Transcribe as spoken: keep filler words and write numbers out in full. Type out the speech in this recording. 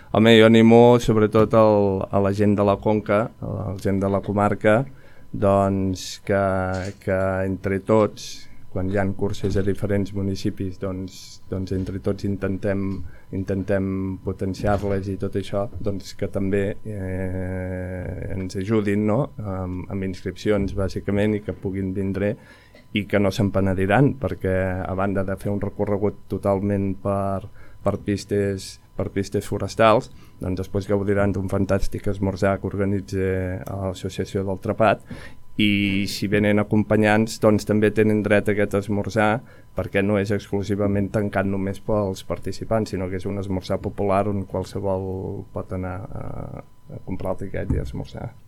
Home, jo animo sobretot el, a la gent de la Conca, a la gent de la comarca, doncs que, que entre tots, quan hi ha curses a diferents municipis, doncs, doncs entre tots intentem, intentem potenciar-les i tot això, doncs que també eh, ens ajudin, no? amb, amb inscripcions bàsicament, i que puguin vindre i que no se'n penediran, perquè a banda de fer un recorregut totalment per, per pistes per pistes forestals, doncs després gaudiran d'un fantàstic esmorzar que organitza l'Associació del Trapat, i si venen acompanyants doncs també tenen dret a aquest esmorzar, perquè no és exclusivament tancat només pels participants, sinó que és un esmorzar popular on qualsevol pot anar a, a comprar el tiquet i esmorzar.